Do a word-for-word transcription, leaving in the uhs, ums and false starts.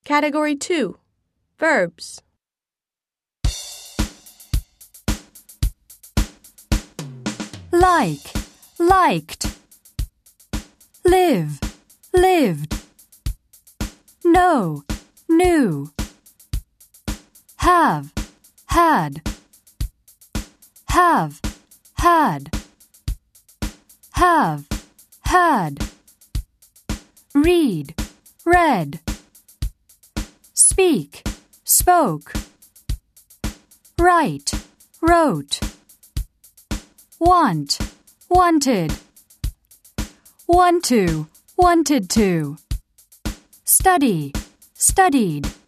Category two. Verbs. Like, liked. Live, lived. Know, knew. Have, had. Have, had. Have, had. Read, read. Speak, spoke. Write, wrote. Want, wanted. Want to, wanted to. Study, studied.